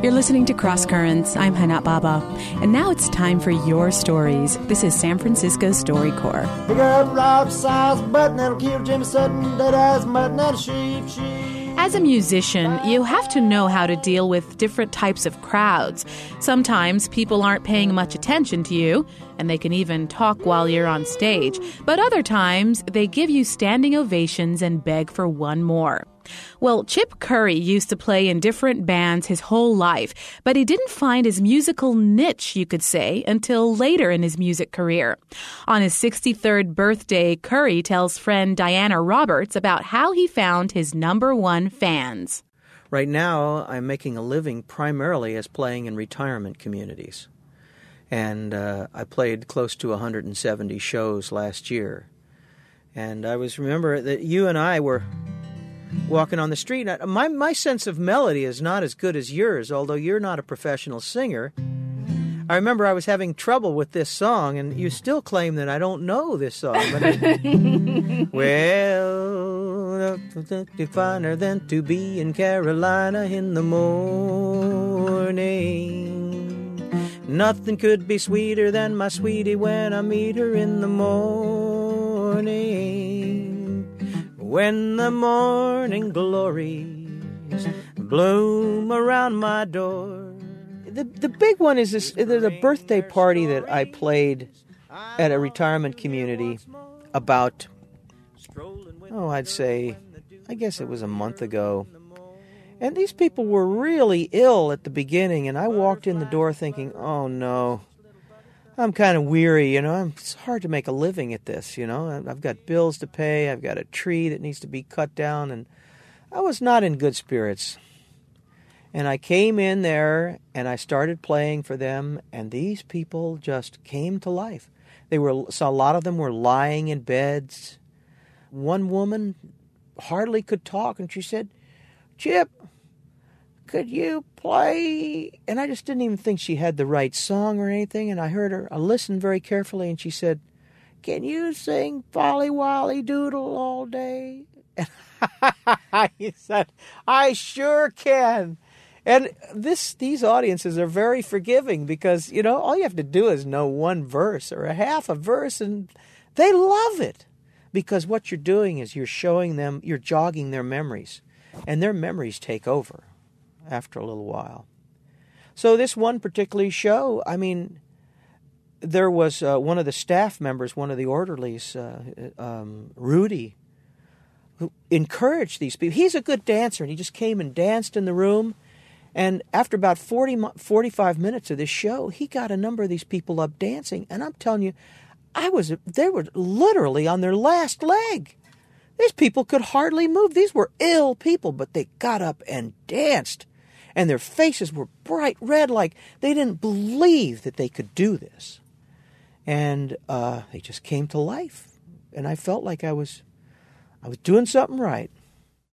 You're listening to Cross Currents. I'm Hanat Baba. And now it's time for your stories. This is San Francisco StoryCorps. Pick up rock size button that'll kill Jimmy Sutton, dead as mutton and a sheep. As a musician, you have to know how to deal with different types of crowds. Sometimes people aren't paying much attention to you, and they can even talk while you're on stage. But other times, they give you standing ovations and beg for one more. Well, Chip Curry used to play in different bands his whole life, but he didn't find his musical niche, you could say, until later in his music career. On his 63rd birthday, Curry tells friend Diana Roberts about how he found his number one fans. Right now, I'm making a living primarily as playing in retirement communities. And I played close to 170 shows last year. And I remember that you and I were walking on the street. My sense of melody is not as good as yours, although you're not a professional singer. I remember I was having trouble with this song, and you still claim that I don't know this song. But well, nothing finer than to be in Carolina in the morning. Nothing could be sweeter than my sweetie when I meet her in the morning. When the morning glories bloom around my door. The big one is this. There's a birthday party that I played at a retirement community about, I guess it was a month ago. And these people were really ill at the beginning, and I walked in the door thinking, oh no, I'm kind of weary, it's hard to make a living at this, I've got bills to pay, I've got a tree that needs to be cut down, and I was not in good spirits. And I came in there, and I started playing for them, and these people just came to life. So a lot of them were lying in beds. One woman hardly could talk, and she said, Chip, could you play? And I just didn't even think she had the right song or anything. And I listened very carefully, and she said, can you sing Folly Wolly Doodle all day? And I said, I sure can. And these audiences are very forgiving because, all you have to do is know one verse or a half a verse, and they love it. Because what you're doing is you're jogging their memories, and their memories take over after a little while. So this one particular show, there was one of the staff members, one of the orderlies, Rudy, who encouraged these people. He's a good dancer, and he just came and danced in the room. And after about 45 minutes of this show, he got a number of these people up dancing. And I'm telling you, they were literally on their last leg. These people could hardly move. These were ill people, but they got up and danced. And their faces were bright red, like they didn't believe that they could do this. And they just came to life. And I felt like I was doing something right.